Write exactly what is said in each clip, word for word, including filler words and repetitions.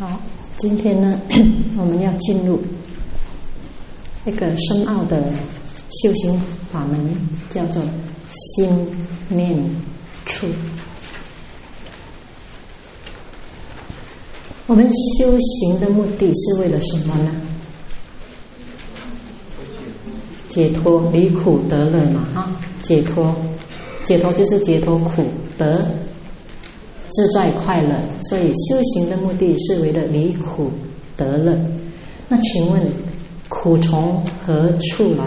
好，今天呢，我们要进入一个深奥的修行法门，叫做心念处。我们修行的目的是为了什么呢？解脱，离苦得乐嘛，哈，解脱，解脱就是解脱苦，得自在快乐。所以修行的目的是为了离苦得乐。那请问，苦从何处来？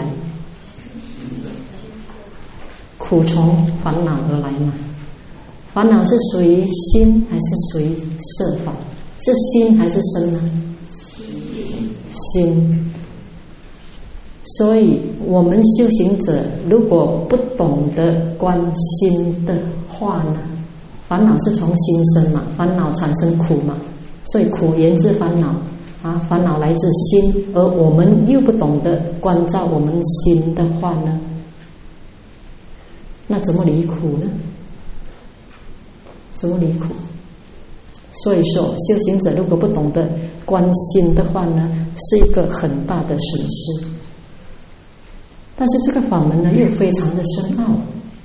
苦从烦恼而来嘛？烦恼是属于心还是属于色法？是心还是身呢？心。所以我们修行者如果不懂得观心的话呢，烦恼是从心生嘛，烦恼产生苦嘛，所以苦源自烦恼啊，烦恼来自心，而我们又不懂得关照我们心的话呢，那怎么离苦呢？怎么离苦？所以说，修行者如果不懂得观心的话呢，是一个很大的损失。但是这个法门呢，又非常的深奥，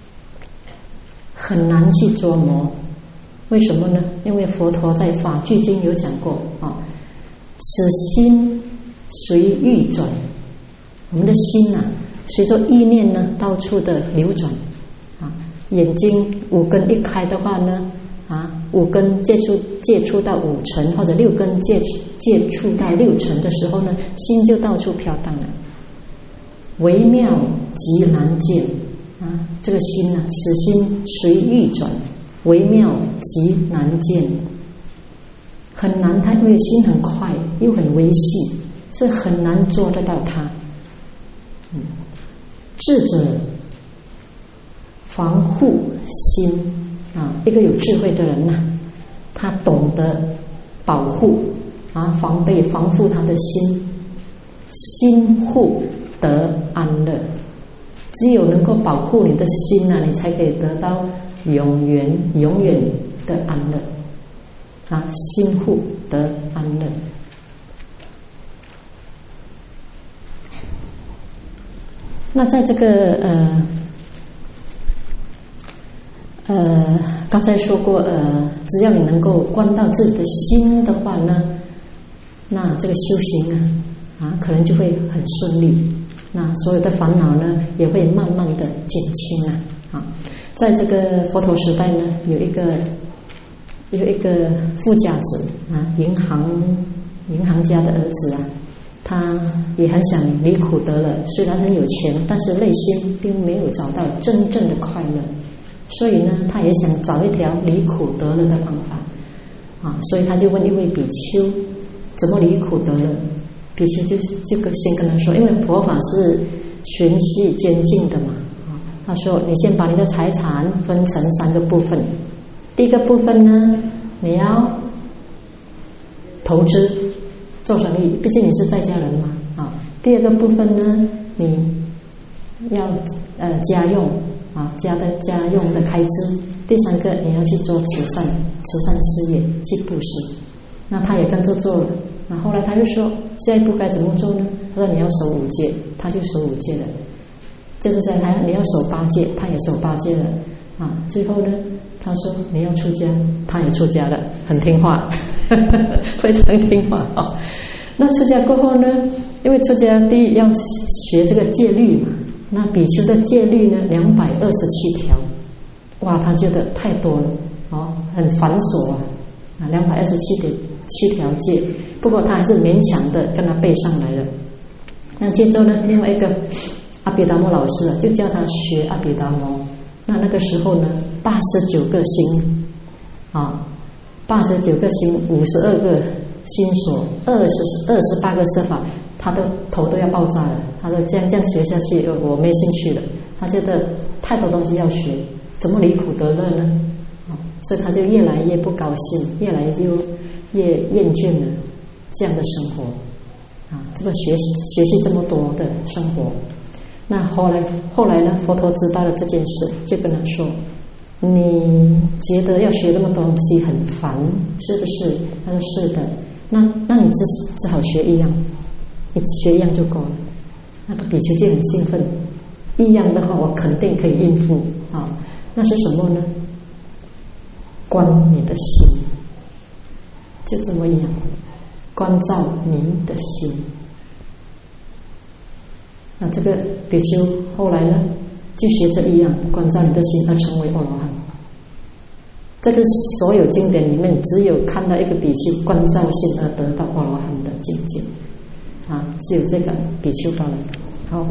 很难去琢磨。为什么呢？因为佛陀在《法句经》有讲过啊，此心随欲转，我们的心啊，随着意念呢，到处的流转啊。眼睛五根一开的话呢，啊，五根接触接触到五尘，或者六根接接触到六尘的时候呢，心就到处飘荡了。微妙极难见啊！这个心呢，此心随欲转，微妙极难见，很难。它因为心很快，又很微细，所以很难捉得到它。嗯，智者防护心啊，一个有智慧的人呐、啊，他懂得保护啊，防备、防护他的心，心护得安乐。只有能够保护你的心啊，你才可以得到永远永远的安乐啊！心护得安乐。那在这个呃呃，刚才说过，呃，只要你能够观到自己的心的话呢，那这个修行啊，啊，可能就会很顺利。那所有的烦恼呢，也会慢慢的减轻啊！啊，在这个佛陀时代呢，有一个有一个富家子啊，银行银行家的儿子啊，他也很想离苦得乐，虽然很有钱，但是内心并没有找到真正的快乐，所以呢，他也想找一条离苦得乐的方法啊，所以他就问一位比丘，怎么离苦得乐？比丘就是这个先跟他说，因为佛法是循序渐进的嘛，啊，他说你先把你的财产分成三个部分，第一个部分呢，你要投资做生意，毕竟你是在家人嘛，啊，第二个部分呢，你要呃家用啊，家的家用的开支，第三个你要去做慈善慈善事业，去布施。那他也跟着做了。那后来他就说，下一步该怎么做呢？他说你要守五戒，他就守五戒了。就是说他你要守八戒，他也守八戒了。啊，最后呢，他说你要出家，他也出家了，很听话，非常听话哦。那出家过后呢，因为出家第一要学这个戒律嘛，那比丘的戒律呢，两百二十七条，哇，他觉得太多了哦，很繁琐啊，啊，两百二十七条七条戒。不过他还是勉强的跟他背上来了。那接着呢，另外一个阿毗达摩老师就叫他学阿毗达摩。那那个时候呢，八十九个心啊，八十九个心，五十二个心所，二十二十八个色法，他的头都要爆炸了。他说这样这样学下去，我没兴趣了。他觉得太多东西要学，怎么离苦得乐呢？啊，所以他就越来越不高兴，越来就越厌倦了这样的生活啊，这个学习学习这么多的生活。那后来后来呢，佛陀知道了这件事，就跟他说，你觉得要学这么多东西很烦是不是？他说是的。 那那你只只好学一样，你学一样就够了。那个比丘就很兴奋，一样的话我肯定可以应付啊。那是什么呢？观你的心，就这么一样，关照你的心。那这个比丘后来呢，就学这一样，关照你的心，而成为阿罗汉。这个所有经典里面，只有看到一个比丘关照心而得到阿罗汉的境界，啊，只有这个比丘罢了。好，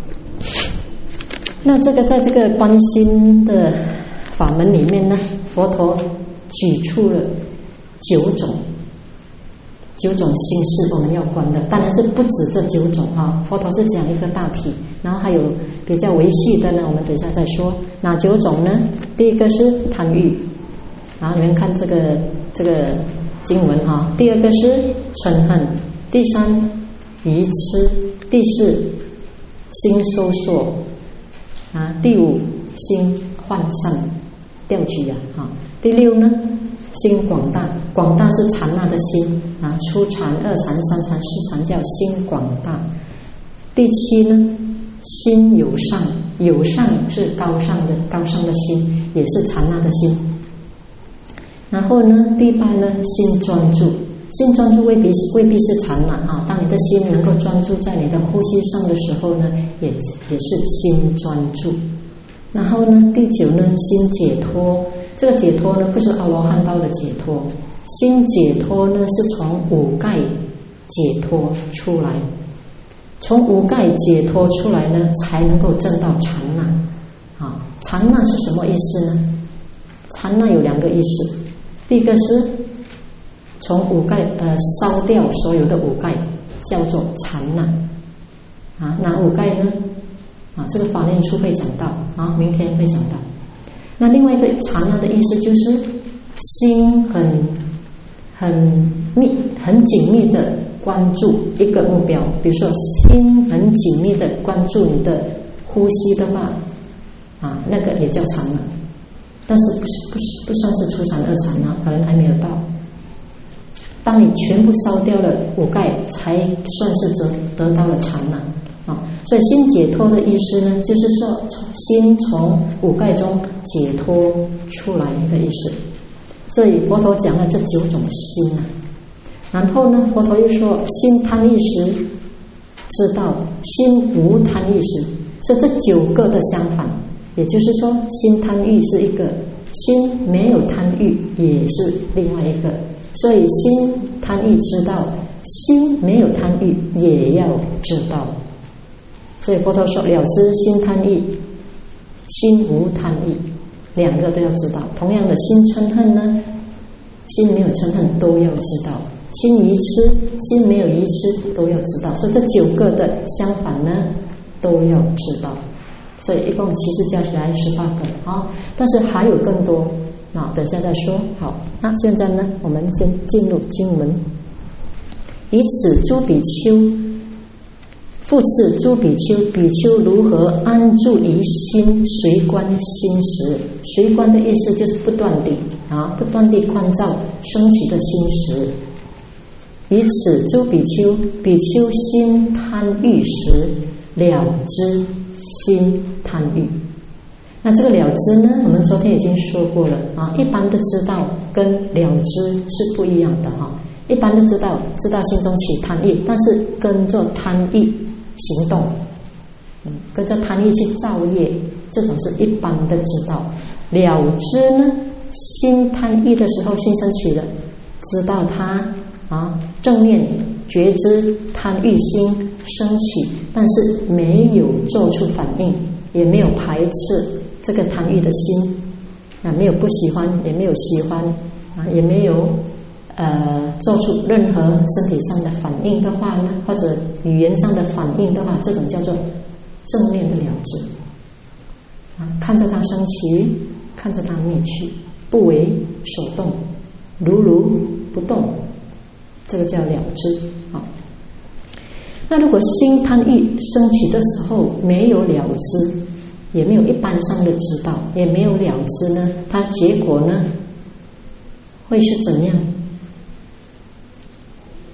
那这个在这个观心的法门里面呢，佛陀举出了九种九种心事我们要观的，当然是不止这九种啊。佛陀是讲一个大体，然后还有比较维细的呢，我们等一下再说。哪九种呢？第一个是贪欲，然后你们看这个这个经文啊。第二个是嗔恨，第三愚痴，第四心收缩啊，第五心涣散掉举啊，啊，第六呢心广大，广大是禅那的心啊，初禅、二禅、三禅、四禅叫心广大。第七呢心有上，有上是高尚的高尚的心，也是禅那的心。然后呢第八呢心专注，心专注未必未必是禅那啊，当你的心能够专注在你的呼吸上的时候呢，也也是心专注。然后呢第九呢心解脱，这个解脱呢不是阿罗汉道的解脱，心解脱呢是从五盖解脱出来，从五盖解脱出来呢才能够证到禅那啊。禅那是什么意思呢？禅那有两个意思，第一个是从五盖呃烧掉所有的五盖，叫做禅那啊。哪五盖呢？啊，这个法念处会讲到啊，明天会讲到。那另外一个禅那的意思就是心很很密很紧密的关注一个目标，比如说心很紧密的关注你的呼吸的话啊，那个也叫禅那，但是不是不是不算是初禅二禅那，可能还没有到。当你全部烧掉了五盖，才算是得得到了禅那啊。所以心解脱的意思呢，就是说心从五盖中解脱出来的意思。所以佛陀讲了这九种心啊，然后呢佛陀又说心贪意时知道，心无贪意时，所以这九个的相反，也就是说心贪欲是一个，心没有贪欲也是另外一个。所以心贪欲知道，心没有贪欲也要知道。所以佛陀说了知心贪欲，心无贪欲，两个都要知道。同样的心嗔恨呢，心没有嗔恨都要知道，心愚痴，心没有愚痴都要知道。所以这九个的相反呢都要知道。所以一共其实加起来十八个啊，但是还有更多啊，等下再说。好，那现在呢我们先进入经文。以此诸比丘，复次诸比丘，比丘如何安住于心？随观心识，随观的意思就是不断地啊，不断地关照升起的心识。以此诸比丘，比丘心贪欲时，了知心贪欲。那这个了知呢，我们昨天已经说过了啊，一般的知道跟了知是不一样的哈。一般的知道，知道心中起贪欲，但是跟着贪欲行动，嗯，跟着贪欲去造业，这种是一般的知道。了知呢，心贪欲的时候，心升起了，知道它啊，正念觉知贪欲心升起，但是没有做出反应，也没有排斥这个贪欲的心啊，没有不喜欢，也没有喜欢啊，也没有呃做出任何身体上的反应的话呢，或者语言上的反应的话，这种叫做正念的了知啊，看着它升起，看着它灭去，不为所动，如如不动，这个叫了知啊。那如果心贪欲升起的时候没有了知，也没有一般上的知道，也没有了知呢，它结果呢会是怎样？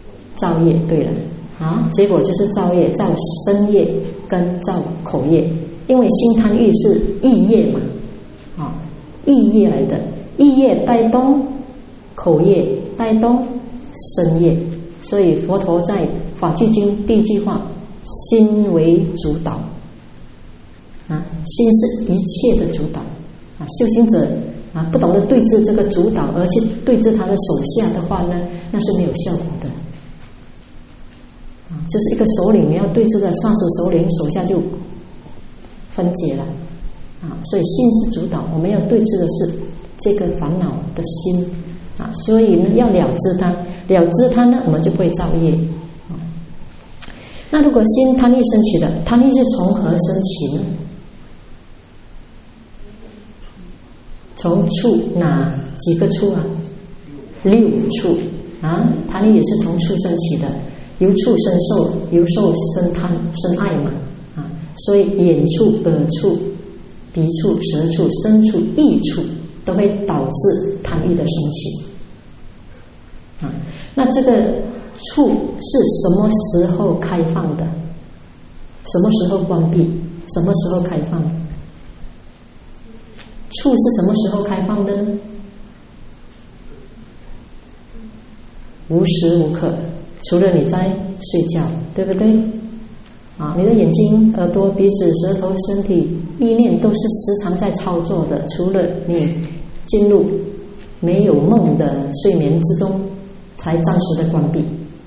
造业，对了啊，结果就是造业，造身业跟造口业，因为心贪欲是意业嘛，啊，意业来的，意业带动口业，带动身业，所以佛陀在法句经第一句话，心为主导啊，心是一切的主导啊，修行者啊不懂得对治这个主导，而去对治他的手下的话呢，那是没有效果的。就是一个首领，你要对峙的上司首领，手下就分解了啊。所以心是主导，我们要对峙的是这个烦恼的心啊。所以呢，要了知它，了知它呢，我们就不会造业啊。那如果心贪欲升起的，贪欲是从何升起呢？从处哪几个处啊？六处啊，贪欲也是从处升起的。由处生受，由受生贪生爱嘛啊，所以眼处、耳处、鼻处、舌处、身处、意处都会导致贪欲的升起啊。那这个处是什么时候开放的？什么时候关闭？什么时候开放？处是什么时候开放的呢？无时无刻。除了你在睡觉，对不对？啊，你的眼睛、耳朵、鼻子、舌头、身体、意念都是时常在操作的。除了你进入没有梦的睡眠之中，才暂时的关闭。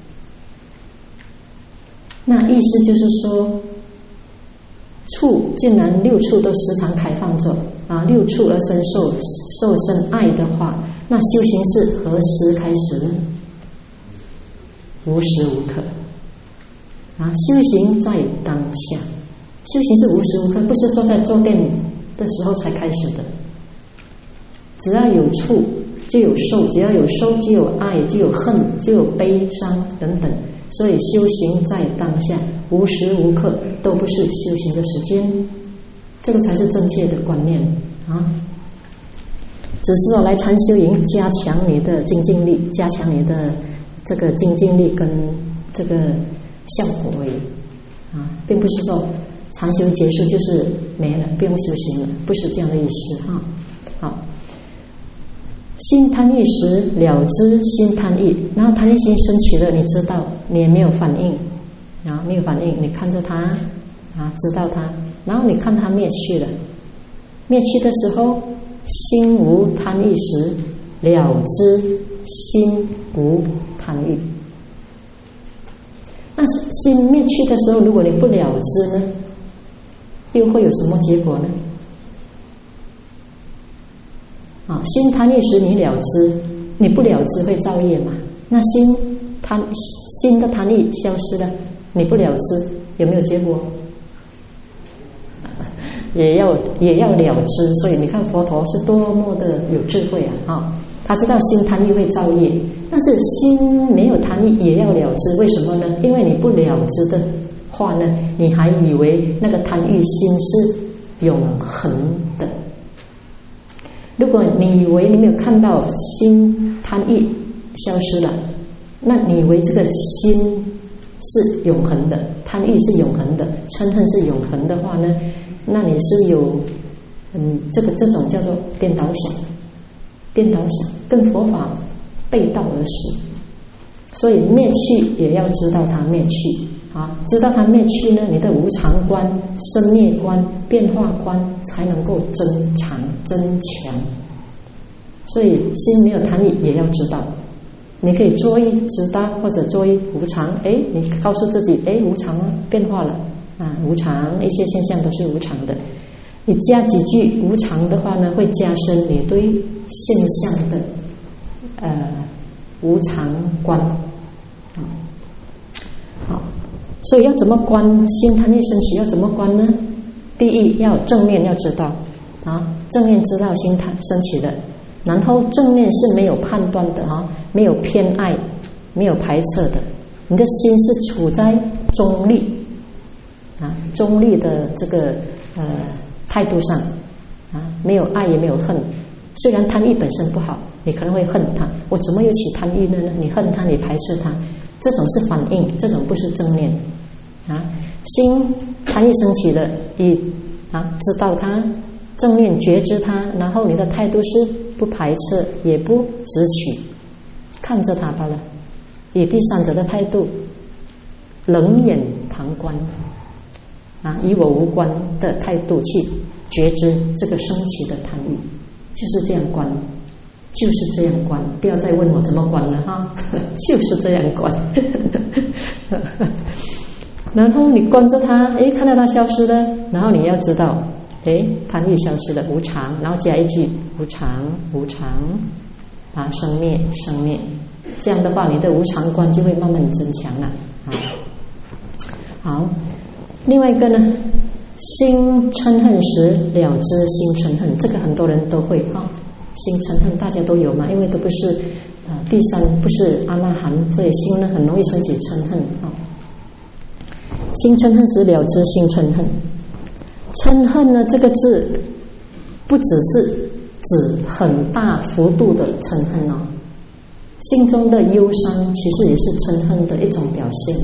那意思就是说，处竟然六处都时常开放着啊，六处而生受，受生爱的话，那修行是何时开始呢？无时无刻啊，修行在当下，修行是无时无刻，不是坐在坐垫的时候才开始的。只要有处就有受，只要有受就有爱，就有恨，就有悲伤等等。所以修行在当下，无时无刻都不是修行的时间，这个才是正确的观念啊。只是说来参修营，加强你的精进力，加强你的这个精进力跟这个效果而已啊，并不是说禅修结束就是没了，不用修行了，不是这样的意思哈。好，心贪欲时了知心贪欲，然后贪欲心升起了，你知道，你也没有反应啊，没有反应，你看着它啊，知道它，然后你看它灭去了，灭去的时候，心无贪欲时了知心无贪欲。那心灭去的时候，如果你不了知呢，又会有什么结果呢？啊，心贪欲时你了知，你不了知会造业嘛？那心贪心的贪欲消失了，你不了知有没有结果？也要也要了知，所以你看佛陀是多么的有智慧啊！啊，他知道心贪欲会造业，但是心没有贪欲也要了知，为什么呢？因为你不了知的话呢，你还以为那个贪欲心是永恒的。如果你以为你没有看到心贪欲消失了，那你以为这个心是永恒的，贪欲是永恒的，嗔恨是永恒的话呢，那你是有嗯这个这种叫做颠倒想，颠倒想跟佛法背道而驰。所以灭去也要知道它灭去啊，知道它灭去呢，你的无常观、生灭观、变化观才能够增长增强。所以心没有贪欲也要知道，你可以作意知道或者作意无常，哎，你告诉自己，哎，无常变化了啊，无常一些现象都是无常的。你加几句无常的话呢，会加深你对现象的呃无常观。好，所以要怎么观心贪欲升起？要怎么观呢？第一，要正面要知道啊，正面知道心贪升起的。然后正面是没有判断的哈，没有偏爱，没有排斥的。你的心是处在中立啊，中立的这个呃态度上啊，没有爱也没有恨。虽然贪欲本身不好，你可能会恨它，我怎么又起贪欲了呢？你恨它，你排斥它， 这种是反应，这种不是正念啊。心贪欲升起了，你啊知道它，正念觉知它，然后你的态度是不排斥，也不执取，看着它罢了，以第三者的态度，冷眼旁观啊，以我无关的态度去觉知这个升起的贪欲，就是这样观，就是这样观，不要再问我怎么观了哈，就是这样观。然后你观着它，诶，看到它消失了，然后你要知道，诶，贪欲消失了，无常，然后加一句无常，无常，啊，生灭，生灭，这样的话，你的无常观就会慢慢增强了啊。好，另外一个呢，心嗔恨时了知心嗔恨，这个很多人都会哈、哦，心嗔恨大家都有嘛，因为都不是啊、呃、第三不是阿那含，所以心呢很容易升起嗔恨啊。哦，心嗔恨时了知心嗔恨，嗔恨呢这个字不只是指很大幅度的嗔恨哦，心中的忧伤其实也是嗔恨的一种表现，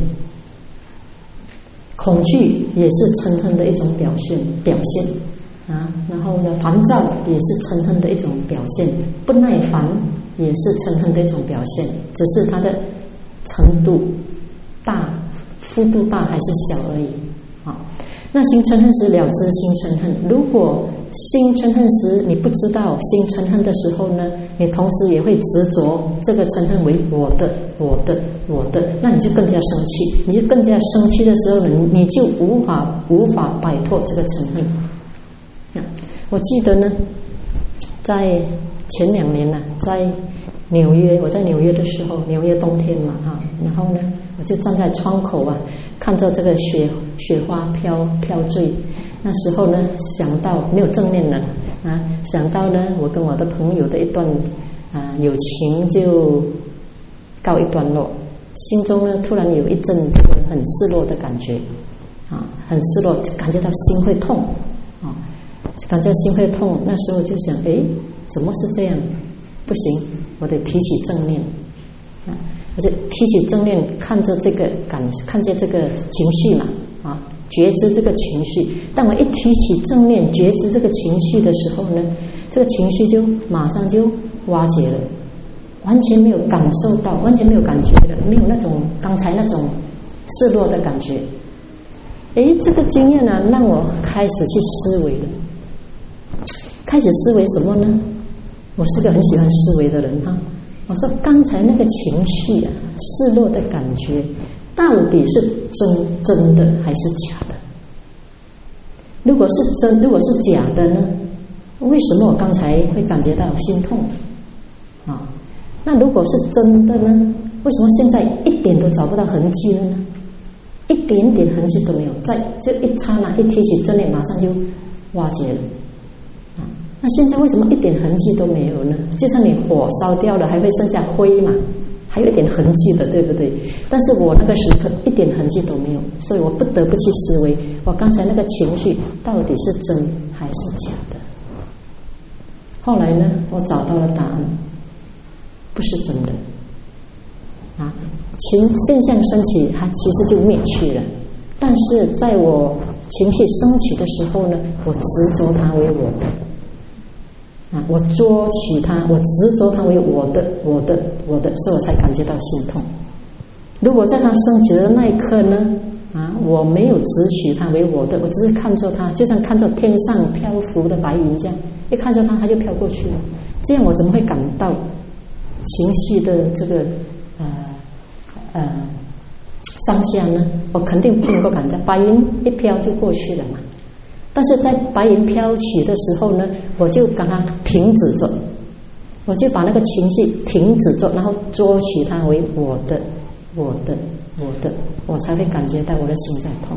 恐惧也是嗔恨的一种表现表现啊，然后呢烦躁也是嗔恨的一种表现，不耐烦也是嗔恨的一种表现，只是它的程度大幅度大还是小而已啊。那心嗔恨时了知心嗔恨，如果心嗔恨时你不知道心嗔恨的时候呢，你同时也会执着这个嗔恨为我的我的我的，那你就更加生气，你就更加生气的时候呢，你就无法无法摆脱这个嗔恨。那我记得呢，在前两年呢、啊，在纽约，我在纽约的时候，纽约冬天嘛哈，然后呢，我就站在窗口啊，看着这个雪雪花飘飘坠。那时候呢，想到没有正念了啊，想到呢，我跟我的朋友的一段啊友情就告一段落，心中呢突然有一阵这个很失落的感觉啊，很失落，感觉到心会痛啊，感觉心会痛。那时候就想，哎，怎么是这样？不行，我得提起正念啊！我就提起正念，看着这个感，看着这个情绪嘛啊，觉知这个情绪。当我一提起正念，觉知这个情绪的时候呢，这个情绪就马上就瓦解了，完全没有感受到，完全没有感觉了，没有那种刚才那种失落的感觉。诶，这个经验呢、啊，让我开始去思维了。开始思维什么呢？我是个很喜欢思维的人哈。我说刚才那个情绪啊，失落的感觉，到底是真真的还是假的？如果是真，如果是假的呢？为什么我刚才会感觉到心痛啊？那如果是真的呢？为什么现在一点都找不到痕迹了呢？一点点痕迹都没有，在这一刹那一提起正念，马上就瓦解了。那现在为什么一点痕迹都没有呢？就算你火烧掉了，还会剩下灰嘛，还有一点痕迹的，对不对？但是我那个时刻一点痕迹都没有，所以我不得不去思维，我刚才那个情绪到底是真还是假的？后来呢，我找到了答案，不是真的啊！情现象升起，它其实就灭去了。但是在我情绪升起的时候呢，我执着它为我的。啊！我捉取它，我执着它为我的、我的、我的，所以我才感觉到心痛。如果在它升起的那一刻呢，啊，我没有执取它为我的，我只是看着它，就像看着天上漂浮的白云这样，一看着它，它就飘过去了。这样我怎么会感到情绪的这个呃呃上下呢？我肯定不能够感到，白云一飘就过去了嘛。但是在白云飘起的时候呢，我就刚刚停止着，我就把那个情绪停止着，然后捉取它为我的、我的、我的，我才会感觉到我的心在痛。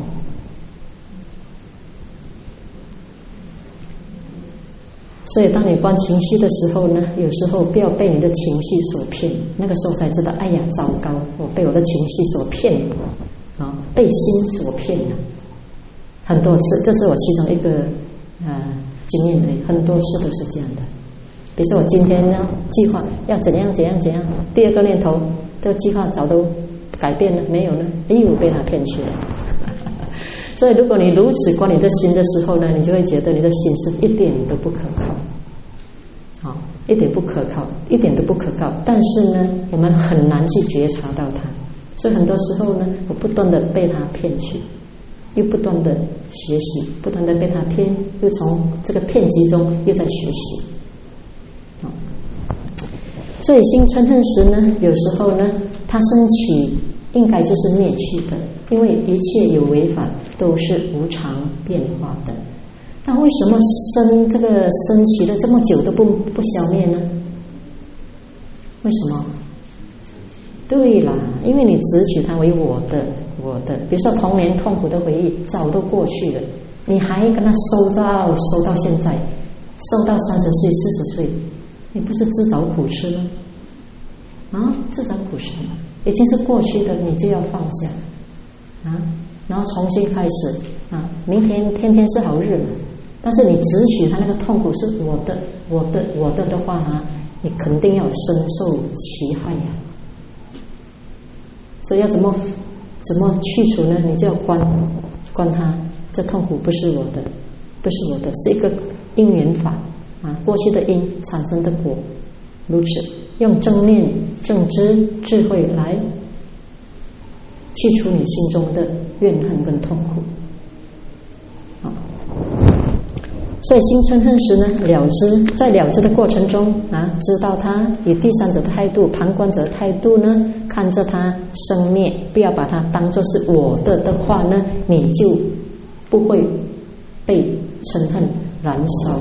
所以当你观情绪的时候呢，有时候不要被你的情绪所骗，那个时候才知道，哎呀，糟糕，我被我的情绪所骗了啊，被心所骗了。很多次，这是我其中一个呃经验，很多次都是这样的。比如说我今天呢计划要怎样怎样怎样，第二个念头，这个计划早都改变了没有呢？又被他骗去了。所以如果你如此观你的心的时候呢，你就会觉得你的心是一点都不可靠，好，一点不可靠，一点都不可靠。但是呢，我们很难去觉察到它，所以很多时候呢，我不断的被他骗去，又不断的学习，不断的被他骗，又从这个骗局中又在学习。好，所以心嗔恨时呢，有时候呢，它升起应该就是灭去的，因为一切有为法都是无常变化的。那为什么生这个升起了这么久都不不消灭呢？为什么？对啦，因为你执取它为我的，我的。比如说童年痛苦的回忆早都过去了，你还跟他收到收到现在，收到三十岁、四十岁，你不是自找苦吃吗？啊，自找苦吃吗？已经是过去的，你就要放下啊，然后重新开始啊，明天天天是好日子。但是你执取他那个痛苦是我的，我的，我的的话啊，你肯定要深受其害呀、啊。所以要怎么怎么去除呢？你就要观观他，这痛苦不是我的，不是我的，是一个因缘法啊，过去的因产生的果，如此用正念、正知、智慧来去除你心中的怨恨跟痛苦。啊，所以心嗔恨时呢，了知，在了知的过程中啊，知道它，以第三者的态度、旁观者的态度呢，看着它生灭，不要把它当作是我的的话呢，你就不会被嗔恨燃烧。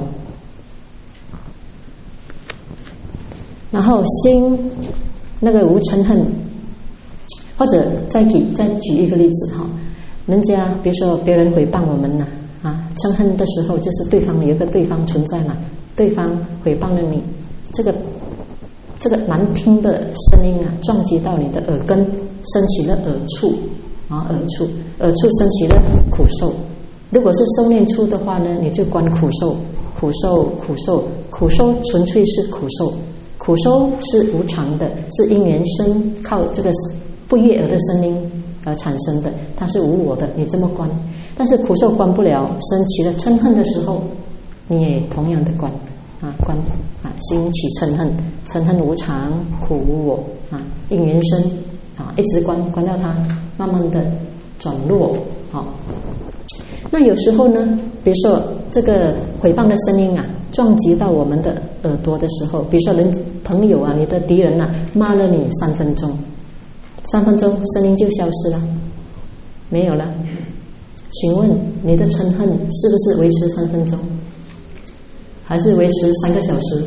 然后心那个无嗔恨，或者再举再举一个例子哈，人家比如说别人诽谤我们呢。啊，嗔恨的时候就是对方有一个对方存在嘛，对方诽谤了你，这个这个难听的声音啊，撞击到你的耳根，升起了耳触啊，耳触，耳触升起了苦受。如果是受念处的话呢，你就观苦受，苦受，苦受，苦受纯粹是苦受，苦受是无常的，是因缘生靠这个不悦耳的声音而产生的，它是无我的，你这么观。但是苦受观不了，升起了嗔恨的时候，你也同样的观啊，观啊，心起嗔恨，嗔恨无常，苦无我啊，因缘生啊，一直观观到它慢慢的转弱。好，那有时候呢，比如说这个诽谤的声音啊，撞击到我们的耳朵的时候，比如说人朋友啊，你的敌人啊，骂了你三分钟，三分钟声音就消失了，没有了。请问你的嗔恨是不是维持三分钟，还是维持三个小时？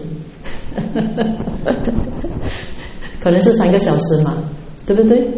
可能是三个小时嘛，对不对？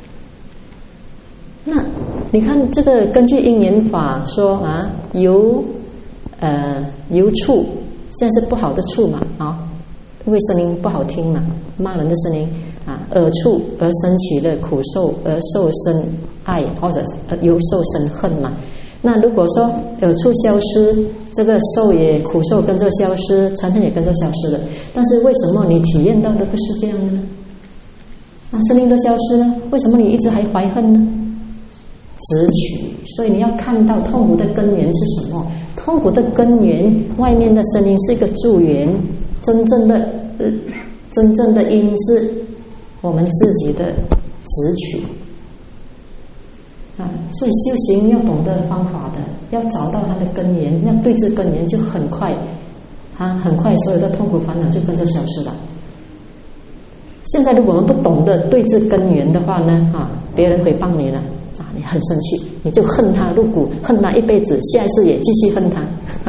那你看这个根据因缘法说啊，由呃由触，现在是不好的触嘛啊，因为声音不好听嘛，骂人的声音啊，耳触而生起了苦受，而受生爱，或者由受生恨嘛。那如果说耳触消失，这个受也苦受跟着消失，嗔恨也跟着消失了。但是为什么你体验到的不是这样的呢？啊，声音都消失了，为什么你一直还怀恨呢？执取，所以你要看到痛苦的根源是什么？痛苦的根源，外面的声音是一个助缘，真正的、呃、真正的因是我们自己的执取。啊，所以修行要懂得方法的，要找到它的根源，要对治根源，就很快，啊，很快所有的痛苦烦恼就跟着消失了。现在如果我们不懂得对治根源的话呢，啊，别人诽谤你了，啊，你很生气，你就恨他入骨，恨他一辈子，下一次也继续恨他。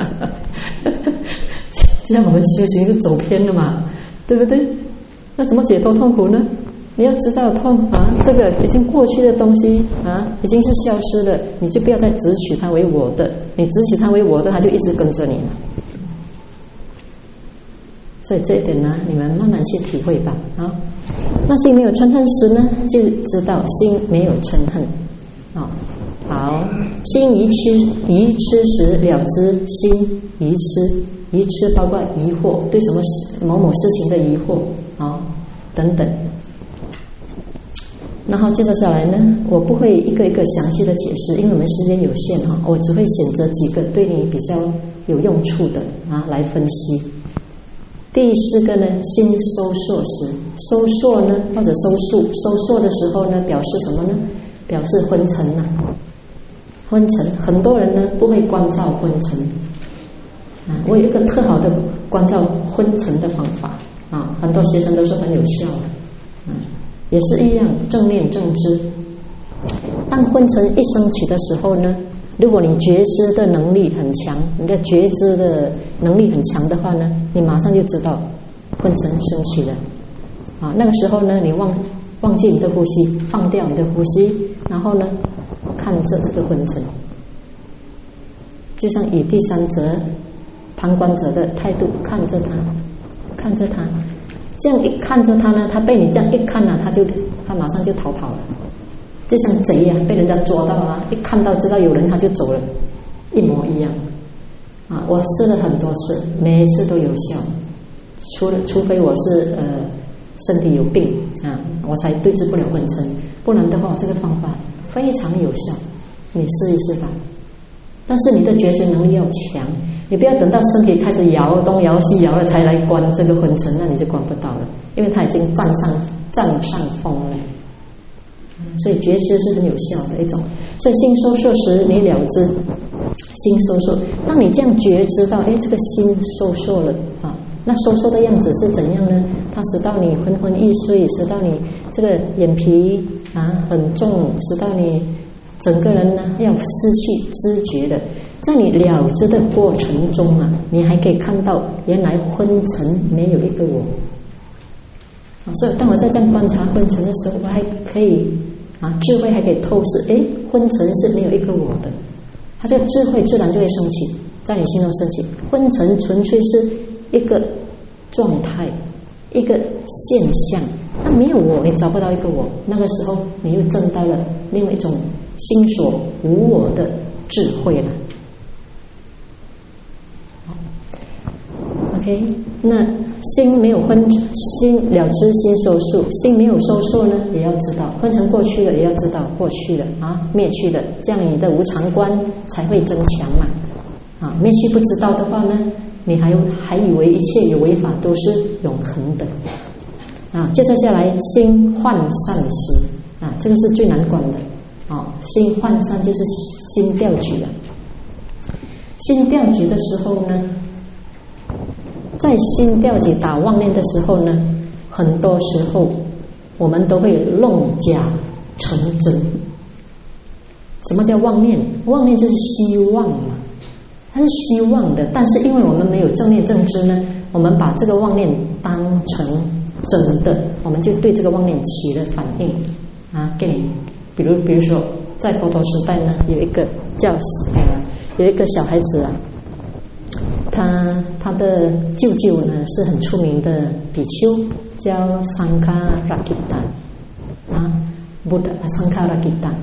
这样我们修行是走偏了嘛，对不对？那怎么解脱痛苦呢？你要知道痛啊，这个已经过去的东西啊，已经是消失了，你就不要再执取它为我的，你执取它为我的，它就一直跟着你了。所以这一点呢，你们慢慢去体会吧。啊，那心没有嗔恨时呢，就知道心没有嗔恨。啊，好，心疑痴疑痴时了知心疑痴，疑痴包括疑惑，对什么某某事情的疑惑啊等等。 然后接着下来呢，我不会一个一个详细的解释，因为我们时间有限哈，我只会选择几个对你比较有用处的啊来分析。第四个呢，心收缩时，收缩呢或者收束，收缩的时候呢，表示什么呢？表示昏沉呐、啊，昏沉。很多人呢不会关照昏沉啊，我有一个特好的关照昏沉的方法啊，很多学生都说很有效的，嗯、啊，也是一样，正念正知。当昏沉一升起的时候呢，如果你觉知的能力很强，你的觉知的能力很强的话呢，你马上就知道昏沉升起了啊。那个时候呢，你忘忘记你的呼吸，放掉你的呼吸，然后呢，看着这个昏沉，就像以第三者、旁观者的态度看着他，看着他，这样一看着他呢，他被你这样一看呢、啊，他就他马上就逃跑了。就像贼呀、啊，被人家捉到啊，一看到知道有人他就走了，一模一样啊！我试了很多次，每一次都有效，除了除非我是呃身体有病啊，我才对治不了昏沉，不然的话这个方法非常有效，你试一试吧。但是你的觉知能力要强，你不要等到身体开始摇东摇西摇了才来关这个昏沉，那你就关不到了，因为它已经占上占上风了。所以觉知是很有效的一种。所以心收缩时，你了知心收缩。当你这样觉知到，哎，这个心收缩了啊，那收缩的样子是怎样呢？它使到你昏昏欲睡，使到你这个眼皮啊很重，使到你整个人呢要失去知觉的。在你了知的过程中啊，你还可以看到原来昏沉没有一个我。啊，所以当我在这样观察昏沉的时候，我还可以啊，智慧还可以透视，哎，昏沉是没有一个我的，它这个智慧自然就会升起，在你心中升起。昏沉纯粹是一个状态，一个现象，那没有我，你找不到一个我，那个时候你又证到了另外一种心所无我的智慧了。OK， 那心没有昏，心了知心收束，心没有收束呢，也要知道昏沉过去了，也要知道过去了啊，灭去了，这样你的无常观才会增强嘛。啊，灭去不知道的话呢，你还还以为一切有为法都是永恒的啊。接着下来，心涣散时啊，这个是最难管的啊。心涣散就是心掉举了，心掉举的时候呢。在心掉举打妄念的时候呢，很多时候我们都会弄假成真。什么叫妄念？妄念就是希望嘛，它是希望的，但是因为我们没有正念正知呢，我们把这个妄念当成真的，我们就对这个妄念起了反应啊。给你，比如比如说，在佛陀时代呢，有一个叫呃有一个小孩子啊。他他的舅舅呢是很出名的比丘，叫桑卡拉吉达啊，布达桑卡拉吉达，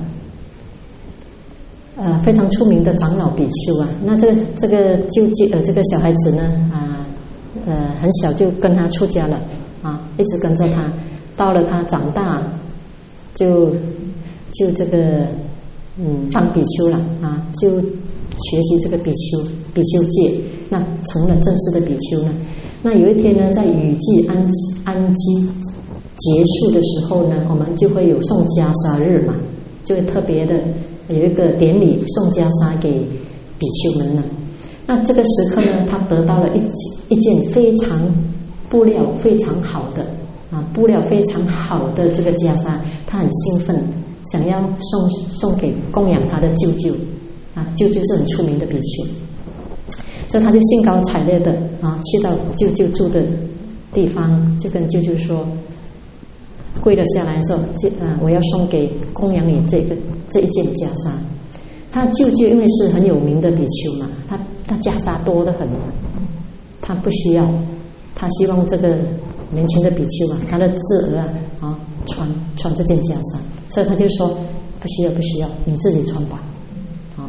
呃，非常出名的长老比丘啊。那这个这个舅舅呃这个小孩子呢啊呃很小就跟他出家了啊，一直跟着他，到了他长大就就这个嗯当比丘了啊，就学习这个比丘比丘戒。那成了正式的比丘呢。那有一天呢，在雨季安安基结束的时候呢，我们就会有送袈裟日嘛，就会特别的有一个典礼送袈裟给比丘们呢。那这个时刻呢，他得到了一一件非常布料非常好的啊，布料非常好的这个袈裟，他很兴奋，想要送送给供养他的舅舅啊，舅舅是很出名的比丘。所以他就兴高采烈的啊，去到舅舅住的地方，就跟舅舅说，跪了下来说：“这啊，我要送给供养你这个这一件袈裟。”他舅舅因为是很有名的比丘嘛，他他袈裟多得很，他不需要，他希望这个年轻的比丘啊，他的侄儿啊啊穿穿这件袈裟，所以他就说：“不需要，不需要，你自己穿吧。”啊。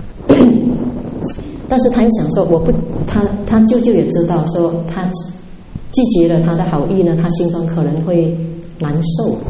但是他又想说，我不，他他舅舅也知道说，他拒绝了他的好意呢，他心中可能会难受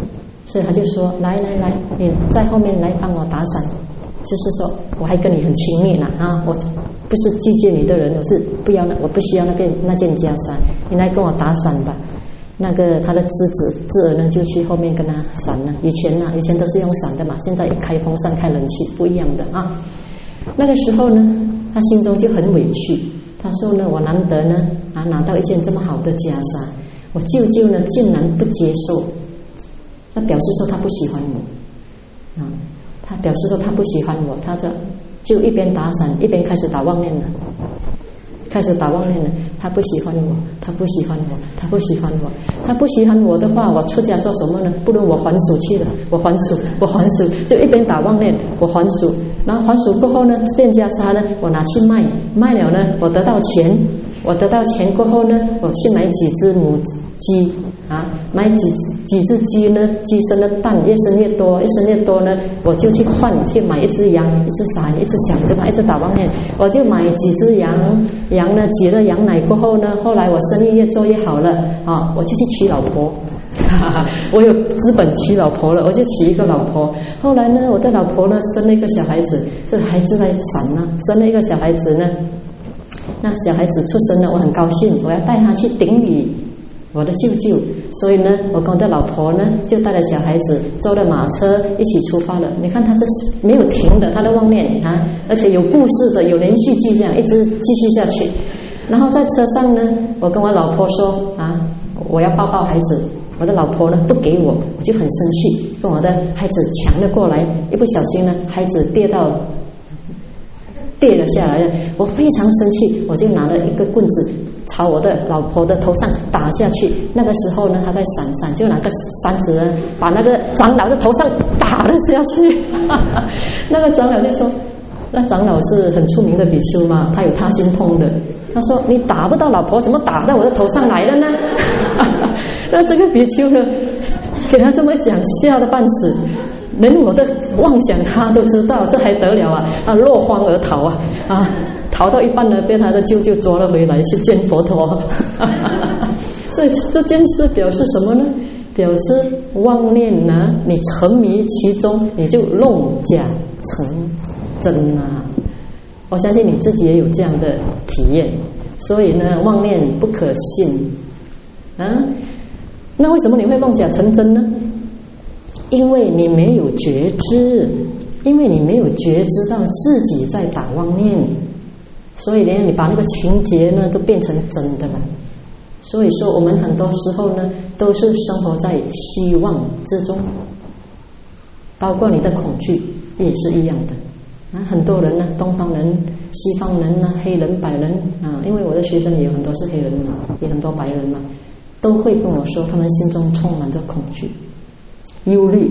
所以他就说：“来来来，你在后面来帮我打伞。”就是说，我还跟你很亲密呢啊！我不是拒绝你的人，我是不要那，我不需要那件那件袈裟，你来跟我打伞吧。那个他的侄子侄儿呢，就去后面跟他伞了。以前呢，以前都是用伞的嘛，现在开风扇、开冷气，不一样的啊。那个时候呢，他心中就很委屈。他说呢，我难得呢啊拿到一件这么好的袈裟，我舅舅呢竟然不接受，那表示说他不喜欢我啊。他表示说他不喜欢我，他就就一边打伞一边开始打妄念了，开始打妄念了。他不喜欢我，他不喜欢我，他不喜欢我，他不喜欢我的话，我出家做什么呢？不如我还俗去了，我还俗，我还俗，就一边打妄念，我还俗。然后还俗过后呢，这件袈裟呢，我拿去卖，卖了呢，我得到钱，我得到钱过后呢，我去买几只母鸡。啊，买几几只鸡呢？鸡生的蛋越生越多，越生越多呢，我就去换，去买一只羊，一只傻，一只小，就买一只打妄念，我就买几只羊，羊呢挤了羊奶过后呢，后来我生意越做越好了，啊，我就去娶老婆，哈哈，我有资本娶老婆了，我就娶一个老婆。后来呢，我的老婆呢生了一个小孩子，这孩子在闪呢，生了一个小孩子呢，那小孩子出生了，我很高兴，我要带他去顶礼我的舅舅，所以呢，我跟我的老婆呢，就带着小孩子坐了马车一起出发了。你看他这是没有停的，他的妄念啊，而且有故事的，有连续剧这样一直继续下去。然后在车上呢，我跟我老婆说啊，我要抱抱孩子，我的老婆呢不给我，我就很生气，跟我的孩子抢了过来，一不小心呢，孩子跌到跌了下来了，我非常生气，我就拿了一个棍子朝我的老婆的头上打下去。那个时候呢，他在闪闪，就拿个扇子呢，把那个长老的头上打了下去。那个长老就说，那长老是很出名的比丘嘛，他有他心通的。他说：“你打不到老婆，怎么打到我的头上来了呢？”那这个比丘呢，给他这么讲，吓得半死。连我的妄想他都知道，这还得了啊！啊，落荒而逃啊！啊，逃到一半呢，被他的舅舅抓了回来去见佛陀。所以这件事表示什么呢？表示妄念呢，你沉迷其中，你就弄假成真啊！我相信你自己也有这样的体验。所以呢，妄念不可信啊！那为什么你会弄假成真呢？因为你没有觉知，因为你没有觉知到自己在打妄念，所以呢，你把那个情节呢都变成真的了。所以说，我们很多时候呢，都是生活在希望之中，包括你的恐惧也是一样的啊。很多人呢，东方人、西方人呢，黑人、白人啊，因为我的学生也有很多是黑人嘛，也很多白人嘛，都会跟我说，他们心中充满着恐惧。忧虑，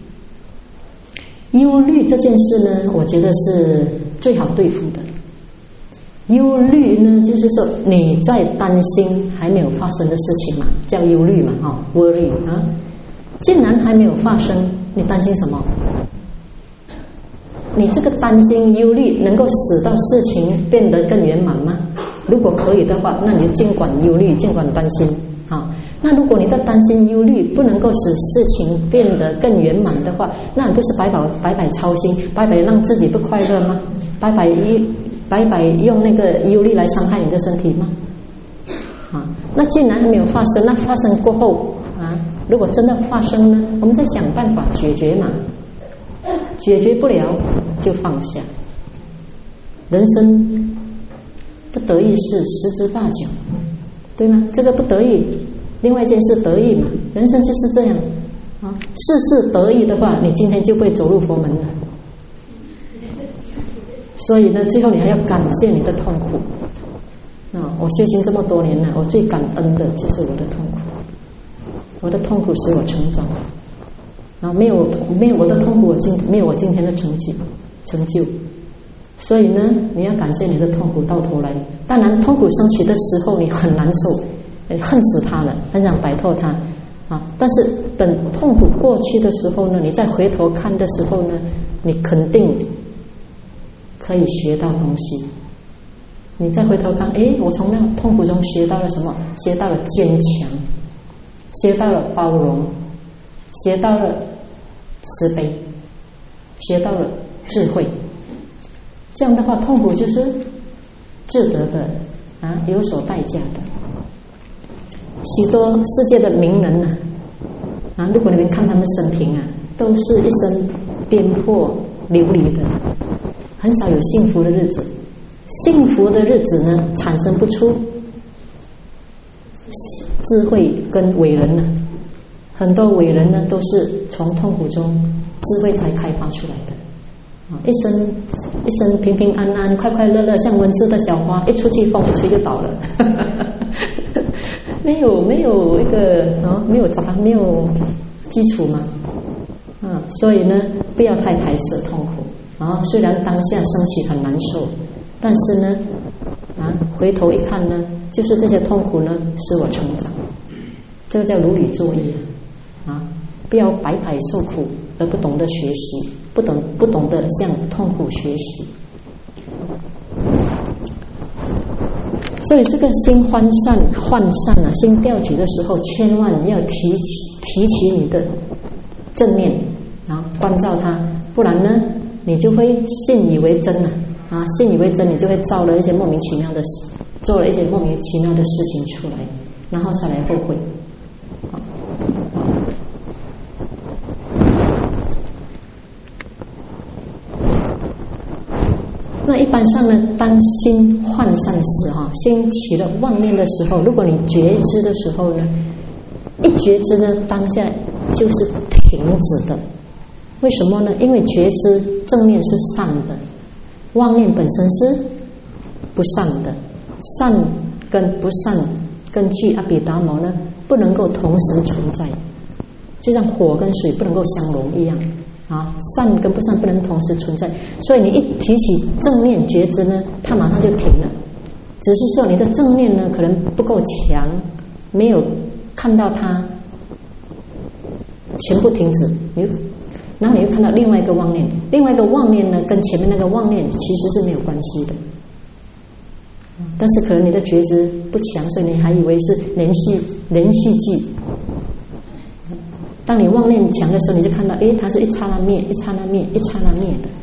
忧虑这件事呢，我觉得是最好对付的。忧虑呢，就是说你在担心还没有发生的事情嘛，叫忧虑嘛，哈、哦、，worry 啊。既然还没有发生，你担心什么？你这个担心忧虑能够使到事情变得更圆满吗？如果可以的话，那你就尽管忧虑，尽管担心啊。那如果你的担心忧虑不能够使事情变得更圆满的话，那你不是白白白白操心，白白让自己不快乐吗？白白一白白用那个忧虑来伤害你的身体吗？啊，那既然还没有发生，那发生过后啊，如果真的发生呢，我们再想办法解决嘛。解决不了就放下。人生不得意事十之八九，对吗？这个不得意，另外一件事得意嘛。人生就是这样啊，事事得意的话，你今天就会走入佛门了。所以呢，最后你还要感谢你的痛苦啊！我修行这么多年了，我最感恩的就是我的痛苦，我的痛苦使我成长。然后没有没有我的痛苦，我今没有我今天的成绩成就。所以呢，你要感谢你的痛苦到头来。当然，痛苦升起的时候，你很难受，恨死它了，很想摆脱它啊。但是等痛苦过去的时候呢，你再回头看的时候呢，你肯定可以学到东西。你再回头看，诶，我从那痛苦中学到了什么？学到了坚强，学到了包容。 学到了慈悲，学到了智慧，这样的话痛苦就是值得的啊，有所代价的。许多世界的名人呢，啊，如果你们看他们生平啊，都是一生颠簸流离的，很少有幸福的日子。幸福的日子呢，产生不出智慧跟伟人呢。很多伟人呢，都是从痛苦中智慧才开发出来的。啊，一生一生平平安安、快快乐乐，像温室的小花，一出去风一吹就倒了。没有没有一个啊，没有杂，没有基础嘛。啊，所以呢，不要太排斥痛苦啊。虽然当下升起很难受，但是呢，啊，回头一看呢，就是这些痛苦呢，使我成长。这个叫如履作业啊！不要白白受苦而不懂得学习，不懂不懂得向痛苦学习。所以这个心涣散、涣散啊，心掉举的时候，千万要提起提起你的正念啊，关照它，不然呢，你就会信以为真了啊！信以为真，你就会造了一些莫名其妙的事，做了一些莫名其妙的事情出来，然后才来后悔。那一般上呢，当心涣散时哈，心起了妄念的时候，如果你觉知的时候呢，一觉知呢，当下就是停止的。为什么呢？因为觉知正念是善的，妄念本身是不善的，善跟不善，根据阿毗达摩呢，不能够同时存在，就像火跟水不能够相融一样。啊，善跟不善不能同时存在，所以你一提起正念觉知呢，它马上就停了。只是说你的正念呢，可能不够强，没有看到它全部停止。你，然后你又看到另外一个妄念，另外一个妄念呢，跟前面那个妄念其实是没有关系的。但是可能你的觉知不强，所以你还以为是连续连续剧。当你妄念强的时候，你就看到，诶，它是一刹那灭，一刹那灭，一刹那灭的。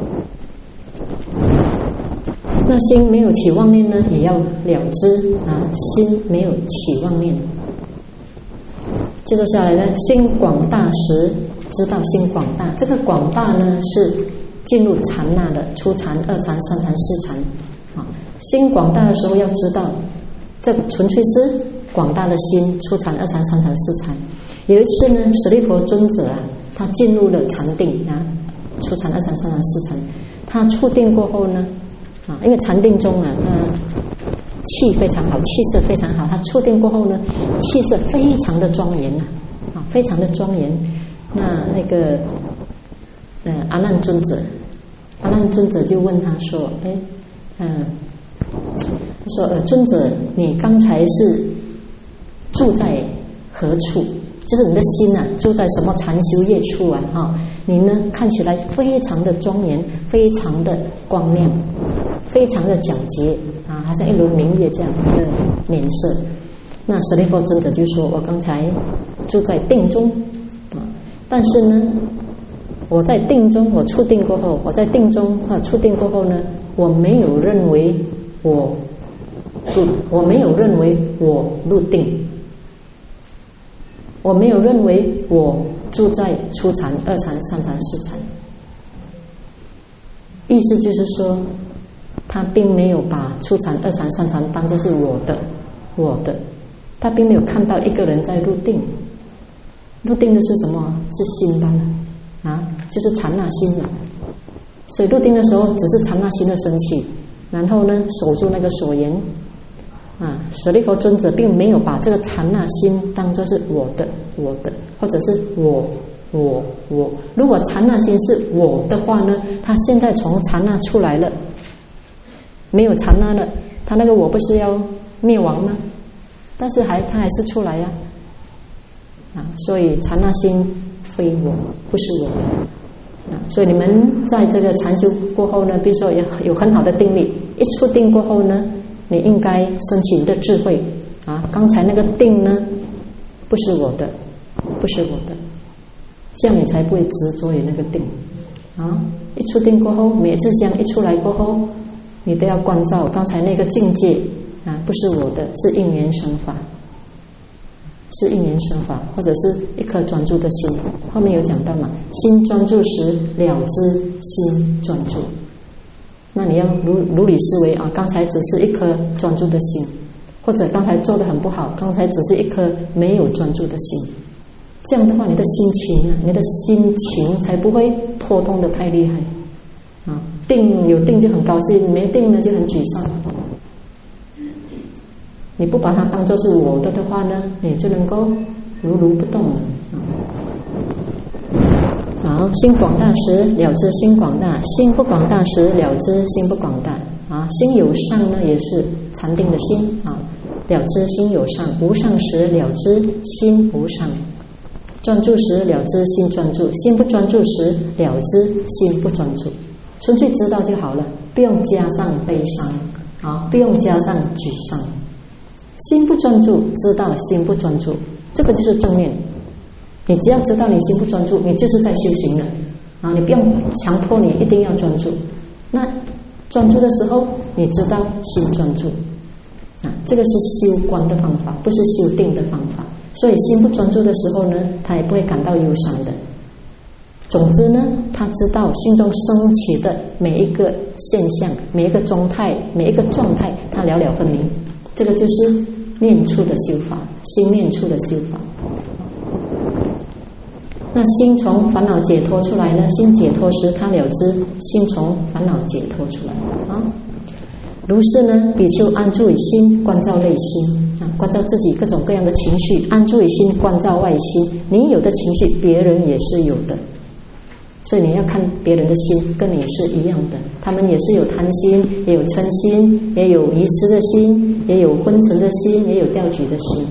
那心没有起妄念呢，也要了知啊，心没有起妄念。接着下来呢，心广大时，知道心广大。这个广大呢，是进入禅那的，初禅、二禅、三禅、四禅。啊，心广大的时候要知道，这纯粹是广大的心，初禅、二禅、三禅、四禅。有一次呢，舍利弗尊者啊，他进入了禅定啊，初禅、二禅、三禅、四禅。他触定过后呢，啊，因为禅定中啊，他气非常好，气色非常好。他触定过后呢，气色非常的庄严啊，啊，非常的庄严。那那个呃阿难尊者，阿难尊者就问他说：“哎，嗯、呃，他说呃，尊者，你刚才是住在何处？”就是你的心啊，住在什么禅修业处啊？哈，你呢看起来非常的庄严，非常的光亮，非常的皎洁啊，好像一轮明月这样的脸色。那舍利弗尊者就说：“我刚才住在定中啊，但是呢，我在定中，我触定过后，我在定中啊触定过后呢，我没有认为我入，我没有认为我入定。”我没有认为我住在初禅、二禅、三禅、四禅，意思就是说，他并没有把初禅、二禅、三禅当作是我的、我的，他并没有看到一个人在入定。入定的是什么？是心般啊，就是禅那心了。所以入定的时候，只是禅那心的升起，然后呢，守住那个所缘。啊，舍利弗尊者并没有把这个禅那心当作是我的、我的，或者是我、我、我。如果禅那心是我的话呢，他现在从禅那出来了，没有禅那了，他那个我不是要灭亡吗？但是还他还是出来呀、啊，啊，所以禅那心非我，不是我的。啊，所以你们在这个禅修过后呢，比如说有有很好的定力，一触定过后呢，你应该升起你的智慧啊！刚才那个定呢，不是我的，不是我的这样你才不会执着于那个定啊。一出定过后，每次香一出来过后，你都要关照刚才那个境界啊，不是我的，是应缘生法，是应缘生法，或者是一颗专注的心。后面有讲到嘛，心专注时了知心专注。那你要如如理思维啊，刚才只是一颗专注的心，或者刚才做得很不好，刚才只是一颗没有专注的心。这样的话，你的心情啊，你的心情才不会波动得太厉害啊。定有定就很高兴，没定呢就很沮丧。你不把它当作是我的的话呢，你就能够如如不动了。好，心广大时了知心广大，心不广大时了知心不广大啊。心有上呢，也是禅定的心啊，了知心有上，无上时了知心无上。专注时了知心专注，心不专注时了知心不专注，纯粹知道就好了，不用加上悲伤啊，不用加上沮丧。心不专注，知道心不专注，这个就是正念。你只要知道你心不专注，你就是在修行了啊！你不用强迫你一定要专注。那专注的时候，你知道心专注啊，这个是修观的方法，不是修定的方法。所以心不专注的时候呢，他也不会感到忧伤的。总之呢，他知道心中升起的每一个现象、每一个状态、每一个状态，他了了分明。这个就是念处的修法，心念处的修法。那心从烦恼解脱出来呢？心解脱时，他了知心从烦恼解脱出来啊。如是呢，比丘安住于心，关照内心啊，关照自己各种各样的情绪，安住于心，关照外心。你有的情绪，别人也是有的，所以你要看别人的心，跟你是一样的。他们也是有贪心，也有嗔心，也有愚痴的心，也有昏沉的心，也有掉举的心。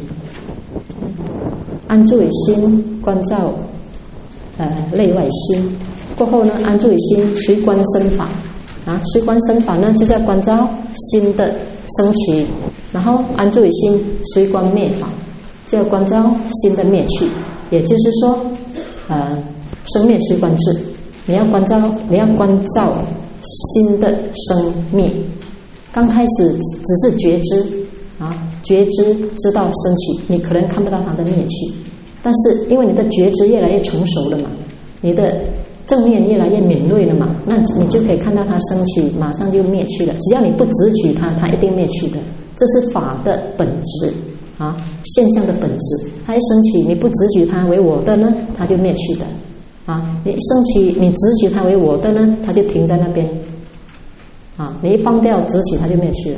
安住于心，关照呃内外心。过后呢，安住于心，随观身法。啊，随观身法呢，就是要关照心的升起，然后安住于心，随观灭法，就要关照心的灭去。也就是说，呃，生灭随观智，你要关照，你要关照心的生灭。刚开始只是觉知啊，觉知知道升起，你可能看不到它的灭去，但是因为你的觉知越来越成熟了嘛，你的正念越来越敏锐了嘛，那你就可以看到它升起，马上就灭去了。只要你不执取它，它一定灭去的。这是法的本质啊，现象的本质。它一升起，你不执取它为我的呢，它就灭去的啊。你升起，你执取它为我的呢，它就停在那边啊。你一放掉执取，它就灭去了。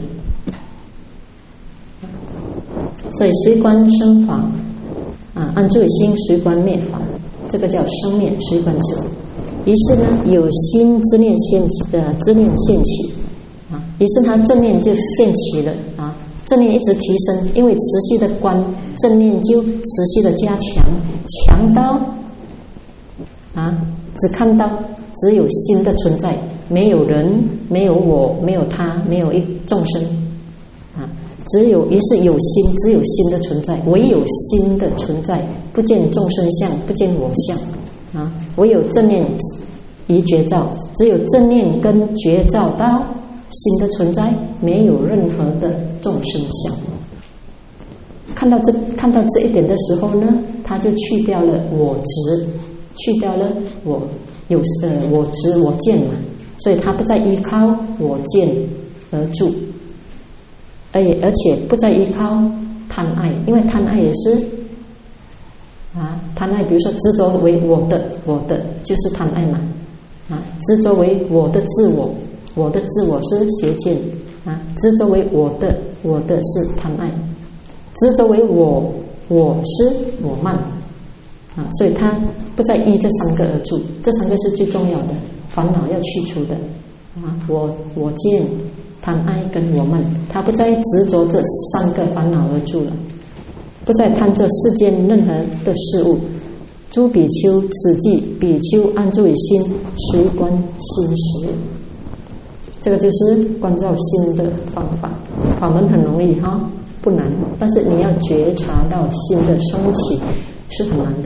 所以随观生法啊，安住于心，随观灭法，这个叫生灭随观智。于是呢，有心之念现起的之念现起啊，于是他正念就现起了啊，正念一直提升，因为持续的观，正念就持续的加强，强到啊，只看到只有心的存在，没有人，没有我，没有他，没有一众生啊，只有于是有心，只有心的存在，唯有心的存在，不见众生相，不见我相。啊，唯有正念与觉照，只有正念跟觉照到心的存在，没有任何的众生相。看到这看到这一点的时候呢，他就去掉了我执，去掉了我有呃我执我见嘛，所以他不再依靠我见而住，而而且不再依靠贪爱，因为贪爱也是。啊，贪爱，比如说执着为我的，我的就是贪爱嘛。啊，执着为我的自我，我的自我是邪见。啊，执着为我的，我的是贪爱。执着为我，我是我慢。啊，所以他不再依这三个而住，这三个是最重要的烦恼要去除的。啊，我我见、贪爱跟我慢，他不再执着这三个烦恼而住了。不再贪着世间任何的事物。诸比丘，此即比丘安住于心，随观心识。这个就是关照心的方法。法门很容易哈，不难，但是你要觉察到心的升起是很难的。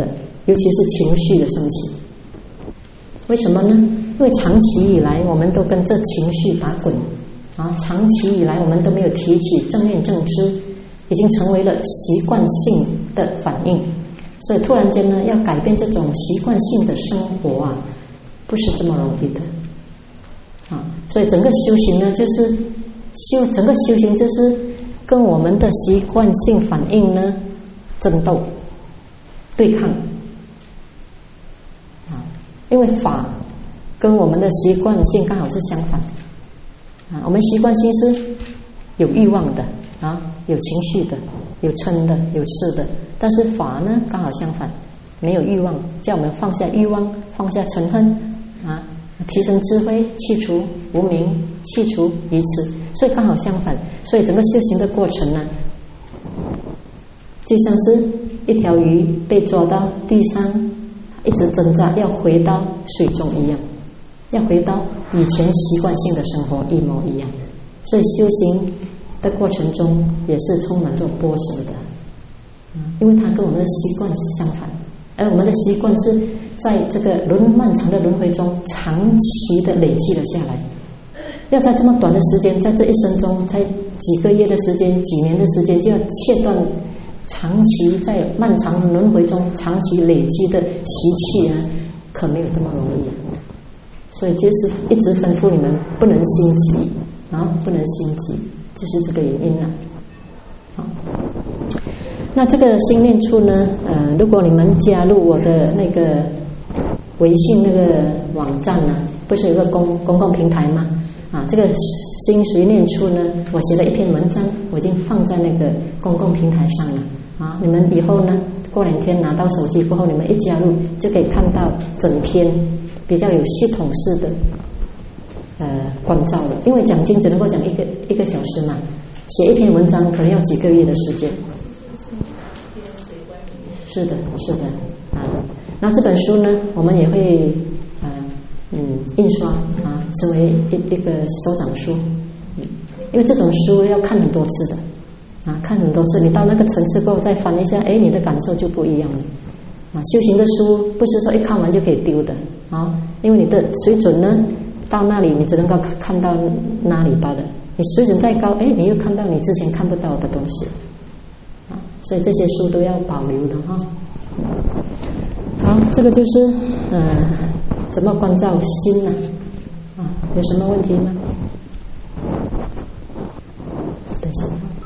尤其是情绪的升起。为什么呢？因为长期以来我们都跟这情绪打滚啊，长期以来我们都没有提起正念正知，已经成为了习惯性的反应。所以突然间呢，要改变这种习惯性的生活啊，不是这么容易的啊。所以整个修行呢，就是修整个修行就是跟我们的习惯性反应呢争斗、对抗啊。因为法跟我们的习惯性刚好是相反啊。我们习惯性是有欲望的啊，有情绪的，有嗔的，有痴的。但是法呢，刚好相反，没有欲望，叫我们放下欲望，放下嗔恨啊，提升智慧，去除无明，去除愚痴，所以刚好相反。所以整个修行的过程呢，就像是一条鱼被抓到地上，一直挣扎要回到水中一样，要回到以前习惯性的生活一模一样。所以修行的过程中也是充满着波折的，因为它跟我们的习惯是相反，而我们的习惯是在这个轮漫长的轮回中长期的累积了下来，要在这么短的时间，在这一生中才几个月的时间、几年的时间，就要切断长期在漫长轮回中长期累积的习气呢，可没有这么容易。所以就是一直吩咐你们不能心急啊，不能心急，就是这个原因了。好，那这个心念处呢，呃，如果你们加入我的那个微信那个网站呢，不是有个公公共平台吗？啊，这个心随念处呢，我写了一篇文章，我已经放在那个公共平台上了。啊，你们以后呢，过两天拿到手机过后，你们一加入就可以看到整篇比较有系统式的呃关照了。因为讲经只能够讲一个一个小时嘛，写一篇文章可能要几个月的时间。是的，是的啊。那这本书呢，我们也会呃嗯印刷啊，成为一一个手掌书。嗯，因为这种书要看很多次的。啊，看很多次，你到那个层次过后再翻一下，哎，你的感受就不一样了。啊，修行的书不是说一看完就可以丢的啊，因为你的水准呢，到那里你只能够看到那里罢了。你水准再高，哎，你又看到你之前看不到的东西。啊，所以这些书都要保留的哈。好，这个就是呃，怎么关照心呢？啊，有什么问题吗？